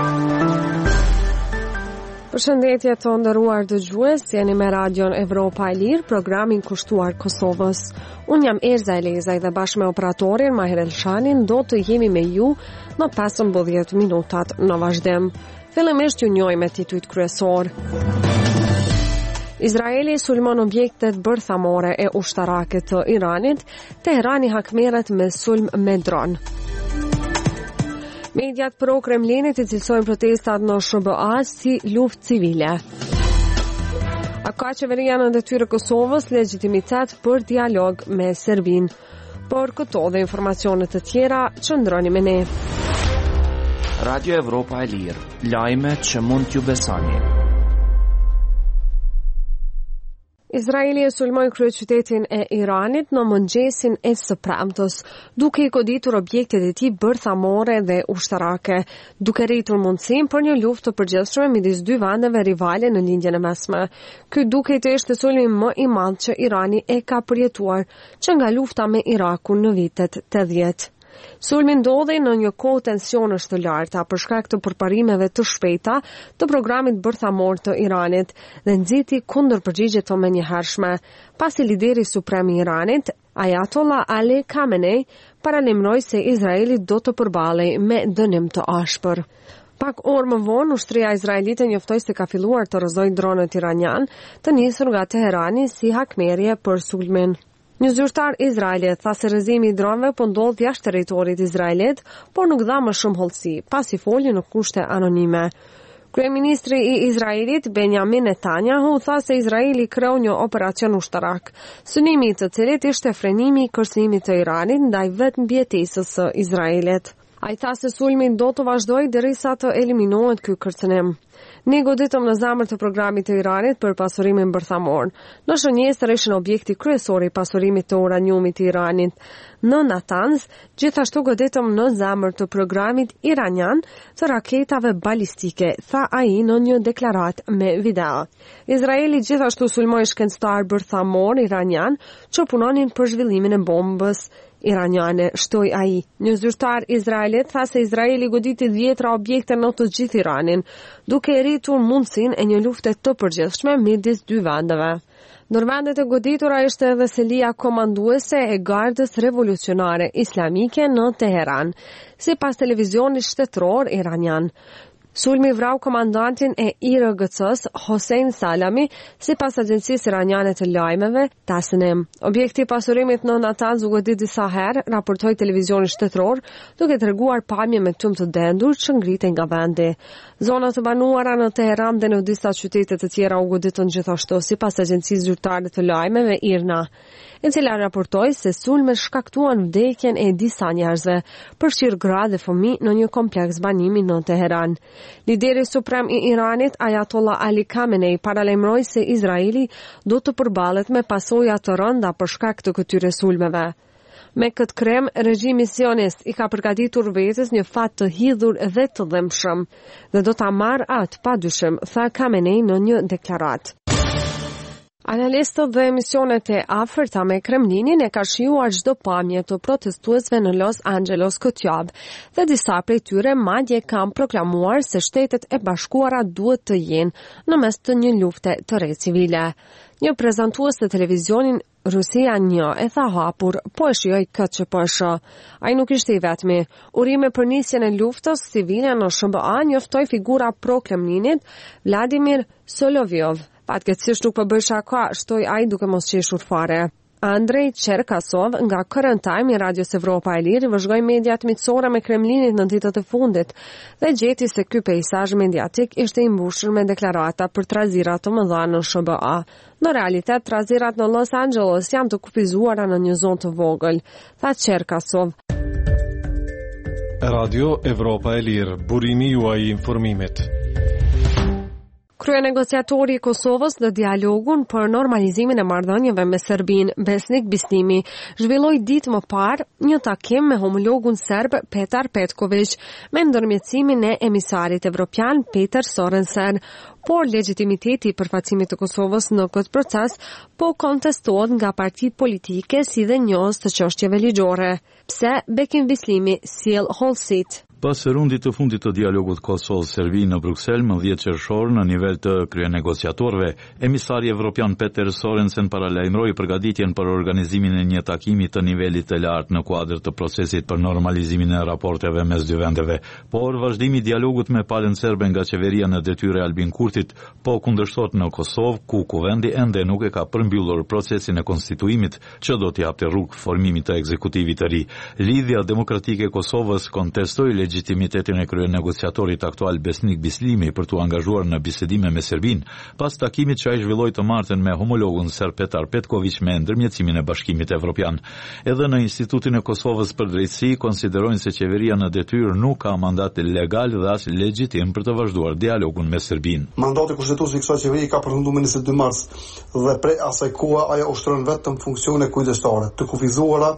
Përshëndetje të nderuar dëgjues, jeni me Radion Evropa e Lirë, programin kushtuar Kosovës. Unë jam Erza Elezaj dhe bashkë me operatorin Maher Elshanin do të jemi me ju në 15 minutat në vazhdim. Fillimisht ju njohim me titujt kryesor. Izraeli sulmon objektet bërthamore e ushtarake të Iranit, Teherani hakmerret me sulm me dron. Mediat pro Kremlinit i cilësojnë protestat në SBA si luftë civile. A ka qeveria në detyrë Kosovës legitimitet për dialog me Serbinë? Por këto dhe informacionet të tjera qëndroni me ne. Radio Evropa e Lirë, lajme që mund t'ju besoni. Izraeli e sulmoi kryeqytetin e Iranit në mëngjesin e së premtës, duke i goditur objektet e tij bërthamore dhe ushtarake, duke rritur mundësinë për një luftë të përgjithshme midis dy vendeve rivale në lindjen e mesme. Ky duket të ishte sulmi më i madh që Irani e ka përjetuar që nga lufta me Irakun në vitet 80. Sulmi ndodhi në një kohë tensionesh të larta për shkak të përparimeve të shpejta të programit bërthamor të Iranit dhe nxiti kundërpërgjigje të menjëhershme, pasi lideri suprem i Iranit, Ayatollah Ali Khamenei, paralajmëroi se Izraeli do të përballej me dënim të ashpër. Pak orë më vonë, ushtria izraelite njoftoi se ka filluar të rrëzojë dronët iranian të nisur nga Teherani si hakmerrje për sulmin. Një zyrtar izraelit tha se rrëzimi i dronëve po ndodh jashtë territorit izraelit, por nuk dha më shumë hollësi, pasi foli në kushte anonime. Kryeministri i Izraelit Benjamin Netanyahu tha se Izraeli kreu një operacion ushtarak, synimi i të cilit ishte frenimi i kërcënimit të Iranit ndaj vetë mbjetesës së Izraelit. Ai tha se sulmi do të vazhdojë derisa të eliminohet ky kërcënim. Ne goditëm në zemër të programit të Iranit për pasurimin bërthamor. Në shënjesër ishin objekti kryesor i pasurimit të uraniumit të Iranit. Në Natanz, gjithashtu goditëm në zemër të programit iranian të raketave balistike, tha ai në një deklarat me video. Izraeli gjithashtu sulmoi shkencëtar bërthamor iranian që punonin për zhvillimin e bombës iraniane, shtoi ai. Një zyrtar izraelit tha se Izraeli goditi 10 objekte në të gjithë Iranin, duke rritur mundësinë e një lufte të përgjithshme midis dy vendeve. Ndër vendet e goditura ishte edhe selia komanduese e Gardës Revolucionare Islamike në Teheran, sipas televizionit shtetëror iranian. Sulmi vrau komandantin e IRGC-s Hossein Salami, sipas agjencisë iraniane të lajmeve Tasnim. Objekti i pasurimit në Natanz u godit disa herë, raportoi televizioni shtetëror, duke treguar pamje me tymë të dendur që ngriten nga vendi. Zona të banuara në Teheran dhe në disa qytete të tjera u goditën gjithashtu, sipas agjencisë zyrtare të lajmeve IRNA, e cila raportoi se sulmet shkaktuan vdekjen e disa njerëzve, përfshirë gra dhe fëmijë në një kompleks banimi në Teheran. Lideri suprem i Iranit, Ayatollah Ali Khamenei, paralajmëroi se Izraeli do të përballet me pasoja të rënda për shkak të këtyre sulmeve. Me këtë krem, regjimi sionist i ka përgatitur vetes një fat të hidhur dhe të dhëmshëm dhe do ta marrë atë padyshim, tha Khamenei në një deklaratë. Analistët dhe emisionet e afërta me Kremlinin e ka shijuar çdo pamje të protestuesve në Los Angeles këtë javë dhe disa prej tyre madje kanë proklamuar se Shtetet e Bashkuara duhet të jenë në mes të një lufte të re civile. Një prezantues të televizionin Rusia 1 e tha hapur, po e shijoj këtë që po e shoh. Ai nuk ishte i vetmi. Urime për nisjen e luftës civile në SBA njoftoi figura pro Kremlinit Vladimir Solovyov. Fatkeqësisht nuk po bëj shaka, shtoi ai duke mos qeshur fare. Andrei Cherkasov nga Current Time i Radios Evropa e Lirë vëzhgoi mediat miqësore me Kremlinit në ditët e fundit dhe gjeti se ky peizazh mediatik ishte i mbushur me deklarata për trazira të mëdha në SBA. Në realitet, trazirat në Los Angeles janë të kufizuara në një zonë të vogël, tha Cherkasov. Radio Evropa e Lirë, burimi juaj i informimit. Kryenegociatori i Kosovës në dialogun për normalizimin e marrëdhënieve me Serbinë, Besnik Bislimi, zhvilloi ditë më parë një takim me homologun serb Petar Petković me ndërmjetësimin e emisarit evropian Peter Sorensen, por legitimiteti i përfaqësimit të Kosovës në këtë proces po kontestohet nga parti politike si dhe njohës të çështjeve ligjore. Pse Bekim Bislimi sjell hollësit? Pas rundit të fundit të dialogut Kosovë-Serbi në Bruksel më 10 qershor në nivel të kryenegociatorëve, emisari evropian Peter Sorensen paralajmëroi përgatitjen për organizimin e një takimi të nivelit të lartë në kuadër të procesit për normalizimin e raporteve mes dy vendeve, por vazhdimi i dialogut me palën serbe nga qeveria në detyrë Albin Kurtit po kundërshtohet në Kosovë, ku kuvendi ende nuk e ka përmbyllur procesin e konstituimit që do t'i japte rrugë formimit të ekzekutivit të ri. Lidhja Demokratike e Kosovës kontestoi legitimitetin e kryenegociatorit aktual Besnik Bislimi për t'u angazhuar në bisedime me Serbinë, pas takimit që ai zhvilloi të martën me homologun serb Petar Petković me ndërmjetësimin e Bashkimit Evropian. Edhe në Institutin e Kosovës për drejtësi konsiderojnë se qeveria në detyrë nuk ka mandat legal dhe as legjitim për të vazhduar dialogun me Serbinë. Mandati kushtetues i kësaj qeverie ka përfunduar në 22 mars dhe prej asaj kohe ajo ushtron vetëm funksione kujdestare, të kufizuara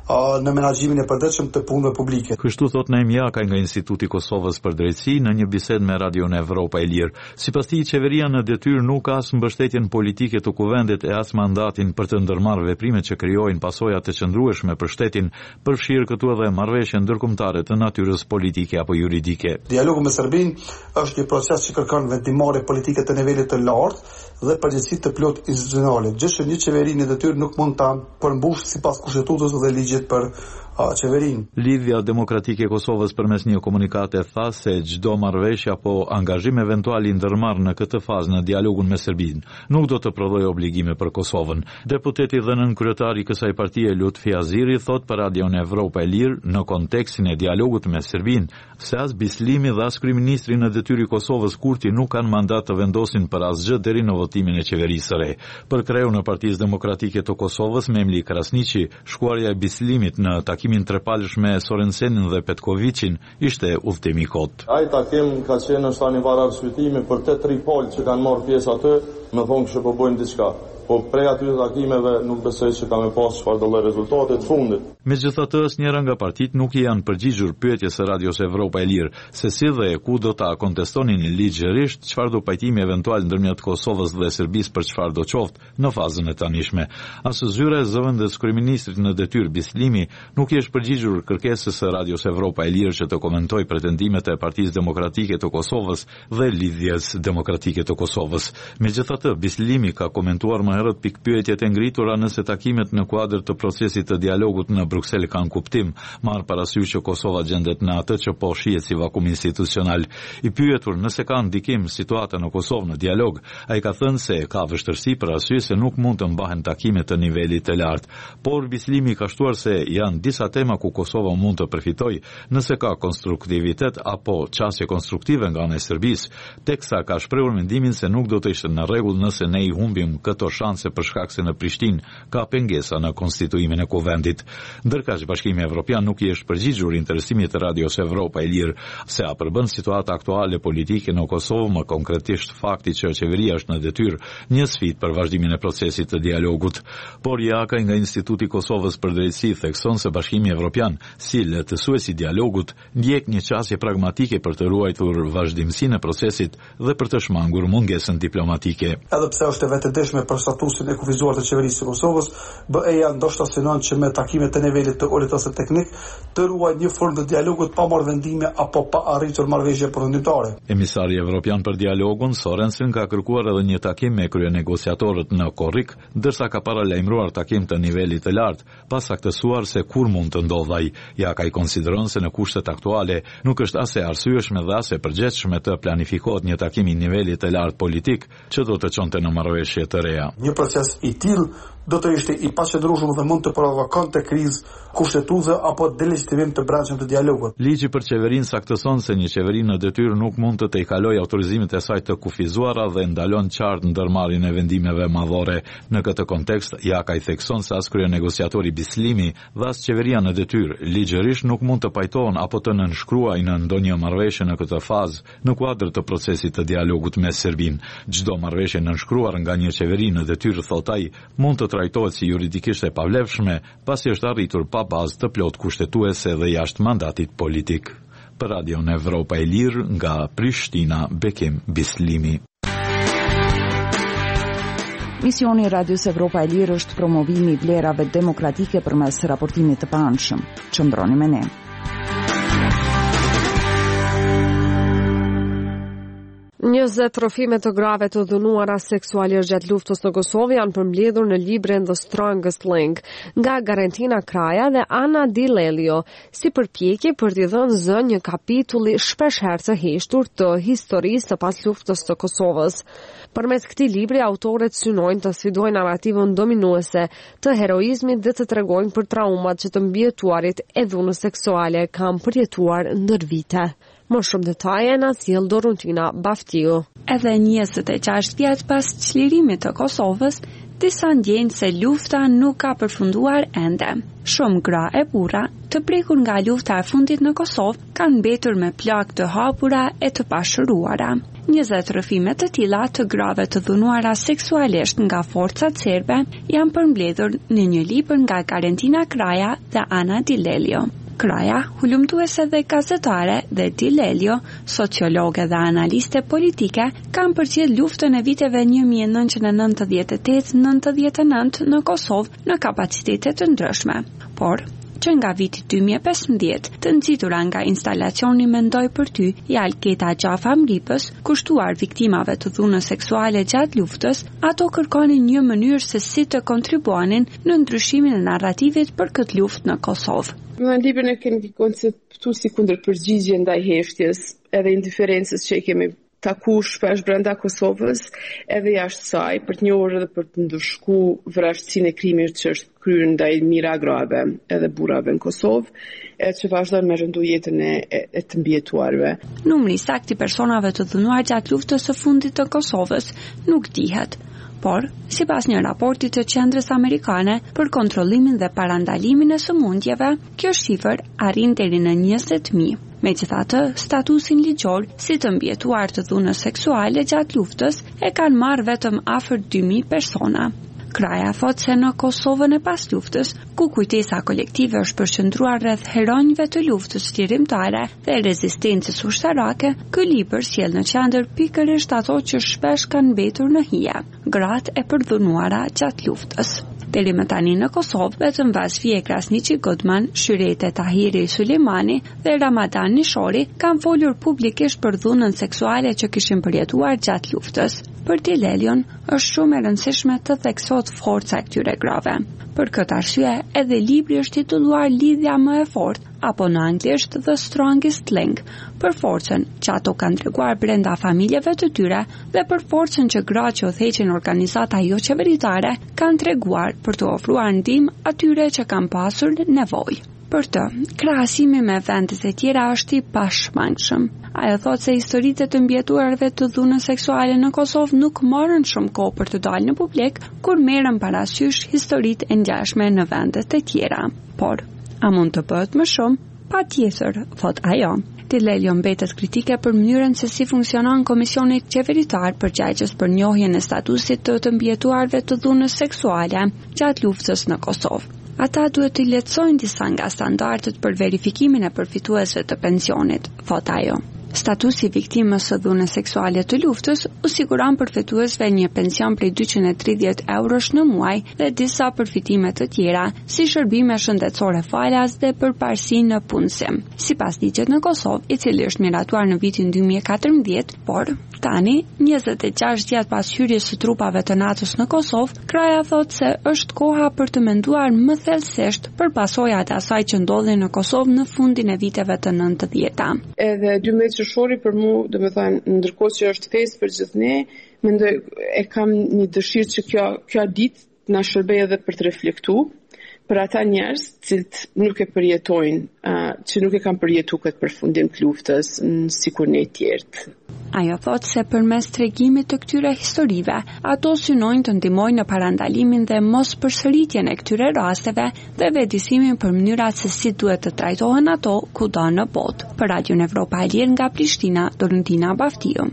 në menaxhimin e përditshëm të punëve publike. Kështu thot Naim Jakaj nga Instituti i Kosovës për drejtësi në një bisedë me Radion Evropa e Lirë. Sipas tij, qeveria në detyrë nuk ka as mbështetjen politike të kuvendit e as mandatin për të ndërmarrë veprimet që krijojnë pasoja të qëndrueshme për shtetin, përfshirë këtu edhe marrëveshje ndërkombëtare të natyrës politike apo juridike. Dialogu me Serbinë është një proces që kërkon vendimarrje politike të nivelit të lartë dhe përgjegjësi të plot institucionale. Gjë që një qeveri në detyrë nuk mund ta përmbushë sipas kushtetutës dhe ligjit për qeverinë. Lidhja Demokratike e Kosovës përmes një komunikate tha se çdo marrëveshje apo angazhim eventual i ndërmarrë në këtë fazë në dialogun me Serbinë nuk do të prodhojë obligime për Kosovën. Deputeti dhe nën kryetari i kësaj partie Lutfi Aziri thot për Radion Evropa e Lirë në kontekstin e dialogut me Serbinë se as Bislimi dhe as kryeministri në detyrë i Kosovës Kurti nuk kanë mandat të vendosin për asgjë deri në votimin e qeverisë së re. Për kreun e Partisë Demokratike të Kosovës Memli Krasniqi, shkuarja e Bislimit në takimin trepalësh me Sorensenin dhe Petkovićin ishte udhëtim i kot. Ai takim ka qenë në shtanim arsyetimi për të tri palë që kanë marrë pjesë aty, më thonë që po bëjnë diçka. Po prej atyre takimeve nuk besoj se kam pas çfarë do lloj rezultate të fundit. Megjithatë, asnjëra nga partitë nuk i janë përgjigjur pyetjes së Radios Evropa e Lirë se si dhe ku do ta kontestonin ligjërisht çfarë do pajtimi eventual ndërmjet Kosovës dhe Serbisë për çfarë do qoftë në fazën e tanishme. As zyra e zëvendës kryeministrit në detyrë Bislimi nuk i është përgjigjur kërkesës së Radios Evropa e Lirë që të komentojë pretendimet e Partisë Demokratike të Kosovës dhe Lidhjes Demokratike të Kosovës. Megjithatë, Bislimi ka komentuar herët pikpyetjet e ngritura nëse takimet në kuadër të procesit të dialogut në Bruksel kanë kuptim, marrë parasysh që Kosova gjendet në atë që po shihet si vakum institucional. I pyetur nëse ka ndikim situata në Kosovë në dialog, ai ka thënë se ka vështirësi për arsye se nuk mund të mbahen takime të nivelit të lartë, por Bislimi ka shtuar se janë disa tema ku Kosova mund të përfitojë nëse ka konstruktivitet apo çështje konstruktive nga ana e Serbisë, teksa ka shprehur mendimin se nuk do të ishte në rregull nëse ne I humbim këto se për shkak se në Prishtinë ka pengesa në konstituimin e kuvendit. Ndërkaq Bashkimi Evropian nuk I është përgjigjur interesimit të Radios Evropa e Lirë se a përbën situata aktuale politike në Kosovë, më konkretisht fakti që qeveria është në detyrë një sfidë për vazhdimin e procesit të dialogut. Por Jakaj nga Instituti I Kosovës për drejtësi thekson se Bashkimi Evropian, si lehtësuesi I dialogut, ndjek një qasje pragmatike për të ruajtur vazhdimsinë e procesit dhe për të shmangur mungesën diplomatike. Edhe pse është e vetëdijshme për statusin e kufizuar të qeverisë së Kosovës, BE-ja ndoshta synon që me takimet të nivelit të ulët ose teknik të ruajë një formë të dialogut pa marrë vendime apo pa arritur marrëveshje përfundimtare. Emisari evropian për dialogun Sorensen ka kërkuar edhe një takim me kryenegociatorët në Korrik, ndërsa ka paralajmëruar takim të nivelit të lartë, pas saktësuar se kur mund të ndodhë ai. Ja ka I konsideron se në kushtet aktuale nuk është as e arsyeshme dhe as e përgjithshme të planifikohet një takim I nivelit të lartë politik që do të çonte në marrëveshje të reja. Një proces I tillë do të ishte I paqëndrueshëm dhe mund të provokonte krizë kushtetuese apo delegitimim të brendshëm të dialogut. Ligji për qeverinë saktëson se një qeveri në detyrë nuk mund të tejkalojë autorizimet e saj të kufizuara dhe ndalon qartë ndërmarrjen e vendimeve madhore. Në këtë kontekst, Jakaj thekson se as kryenegociatori Bislimi dhe as qeveria në detyrë ligjërisht nuk mund të pajtohen apo të nënshkruajnë në ndonjë marrëveshje në këtë fazë në kuadër të procesit të dialogut me Serbinë. Çdo marrëveshje nënshkruar nga një qeveri në detyrë, thot ai, mund të trajtohet si juridikisht e pavlefshme, pasi është arritur pa bazë të plot kushtetuese dhe jashtë mandatit politik. Për Radion Evropa e Lirë nga Prishtina, Bekim Bislimi. Misioni I Radios Evropa e Lirë është promovimi I vlerave demokratike përmes raportimit të paanshëm. Qëndroni me ne. 20 trofime të grave të dhunuara seksualisht gjatë luftës në Kosovë janë përmbledhur në librin The Strongest Link nga Garentina Kraja dhe Ana Di Lelio, si përpjekje për t'i dhënë zë një kapitulli shpeshherë të heshtur të historisë të pasluftës të Kosovës. Përmes këtij libri autorët synojnë të sfidojnë narrativën dominuese të heroizmit dhe të tregojnë për traumat që të mbijetuarit e dhunës seksuale kanë përjetuar ndër vite. Më shumë detaje na sjell Doruntina Baftiu. Edhe 26 vjet pas çlirimit të Kosovës, disa ndjejnë se lufta nuk ka përfunduar ende. Shumë gra e burra të prekur nga lufta e fundit në Kosovë kanë mbetur me plagë të hapura e të pashëruara. 20 rrëfime të tilla të grave të dhunuara seksualisht nga forcat serbe janë përmbledhur në një libër nga Garentina Kraja dhe Ana Di Lelio. Kraja, hulumtuese dhe gazetare, dhe Di Lelio, sociologe dhe analiste politike, kanë përcjell luftën e viteve 1998-99 në Kosovë në kapacitete të ndryshme. Por, që nga viti 2015, të nxitura nga instalacioni Mendoj për ty, i Alketa Gjafa Mripës, kushtuar viktimave të dhunës seksuale gjatë luftës, ato kërkonin një mënyrë se si të kontribuanin në ndryshimin e narrativit për këtë luftë në Kosovë. Në librin e kemi konceptu si kundër përgjigje ndaj heshtjes edhe indiferencës që i kemi taku shpesh brenda Kosovës edhe jashtë saj për të njohur edhe për të ndëshku vrasësinë e krimit që është kryer ndaj mijëra grave edhe burrave në Kosovë, e që vazhdon me rëndu jetën e të mbijetuarve. Numri saktë i personave të dhunuar gjatë luftës së fundit të Kosovës nuk dihet. Por, sipas një raporti të Qendrës Amerikane për kontrollimin dhe parandalimin e sëmundjeve, kjo shifër arrin deri në 20.000. Megjithatë, statusin ligjor si të mbijetuar të dhunës seksuale gjatë luftës e kanë marrë vetëm afër 2.000 persona. Kraja thot se në Kosovën e pas luftës, ku kujtesa kolektive është përqendruar rreth heronjve të luftës lirimtare dhe rezistencës ushtarake, ky libër sjell në qendër pikërisht ato që shpesh kanë mbetur në hije, gratë e përdhunuara gjatë luftës. Deri më tani në Kosovë, vetëm Vasfije Krasniqi Godman, Shyrete Tahiri Sulejmani dhe Ramadan Nishori kanë folur publikisht për dhunën seksuale që kishin përjetuar gjatë luftës. Për Di Lelion, është shumë e rëndësishme të theksohet forca e këtyre grave. Për këtë arsye, edhe libri është titulluar Lidhja më e fortë, apo në anglisht The Strongest Link, për forcën që ato kanë treguar brenda familjeve të tyre dhe për forcën që gratë që udhëheqin organizata jo qeveritare kanë treguar për të ofruar ndihmë atyre që kanë pasur nevojë. Për të, krahasimi me vendet e tjera është i pashmangshëm. Ajo thotë se historitë të mbijetuarve të dhunës seksuale në Kosovë nuk morën shumë kohë për të dalë në publik, kur merren parasysh historitë e ngjashme në vendet e tjera. Por, a mund të bëhet më shumë? Patjetër, thot ajo. Di Lelio mbetet kritike për mënyrën se si funksionon Komisioni Qeveritar përgjegjës për njohjen e statusit të mbijetuarve të dhunës seksuale gjatë luftës në Kosovë. Ata duhet të lehtësojnë disa nga standardet për verifikimin e përfituesve të pensionit, thot ajo. Statusi viktimës së dhunës seksuale të luftës u siguron përfituesve një pension prej 230 eurosh në muaj dhe disa përfitime të tjera, si shërbime shëndetësore falas dhe përparësi në punësim. Sipas ligjit në Kosovë, i cili është miratuar në vitin 2014, por tani, 26 vjet pas hyrjes së trupave të NATO-s në Kosovë, Kraja thotë se është koha për të menduar më thellësisht për pasojat e asaj që ndodhi në Kosovë në fundin e viteve të 90-ta. Edhe 12 qershori për mu, domethënë, ndërkohë që është festë për gjithë ne, mendoj e kam një dëshirë që kjo ditë na shërbej edhe për të reflektuar për ata njerëz që nuk e përjetojnë, që nuk e kanë përjetuar këtë përfundim të luftës sikur ne të tjerë. Ajo thotë se përmes tregimit të këtyre historive, ato synojnë të ndihmojnë në parandalimin dhe mos përsëritjen e këtyre rasteve dhe vetëdijsimin për mënyrat se si duhet të trajtohen ato kudo në botë. Për Radion Evropa e Lirë nga Prishtina, Doruntina Baftiu.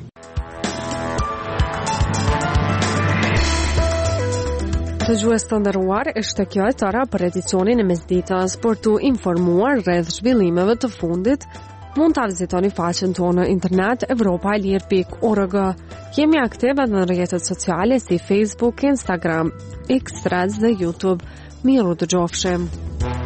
Dëgjues të nderuar, është kjo e tëra për edicionin e mesditës. Për të informuar rreth zhvillimeve të fundit, mund të vizitoni faqen tonë në internet europaelir.org. Jemi aktive në rrjetet sociale si Facebook, Instagram, X, Threads dhe YouTube. Miru dëgjofshim.